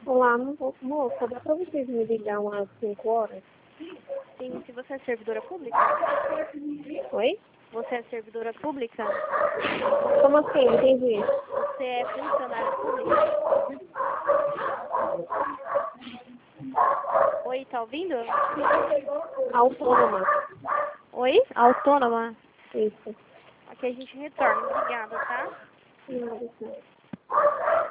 Olá, moça, dá pra vocês me ligar umas 5 horas? Sim, se você é servidora pública? Oi? Você é servidora pública? Como assim? Entendi. Você é funcionária pública? Oi, tá ouvindo? Autônoma. Oi? Autônoma? Isso. Aqui a gente retorna. Obrigada, tá? Nada, senhora.